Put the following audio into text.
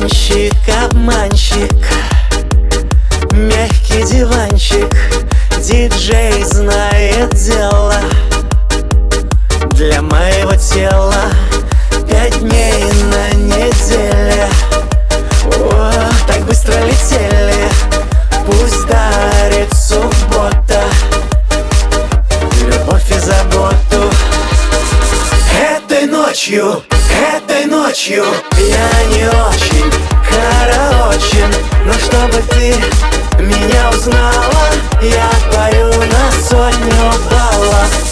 Романщик, обманщик, мягкий диванчик, диджей знает дело. Для моего тела 5 дней на неделе. О, так быстро летели, пусть дарит суббота любовь и заботу. Этой ночью я не очень караочен, но чтобы ты меня узнала, я пою на 100 баллов.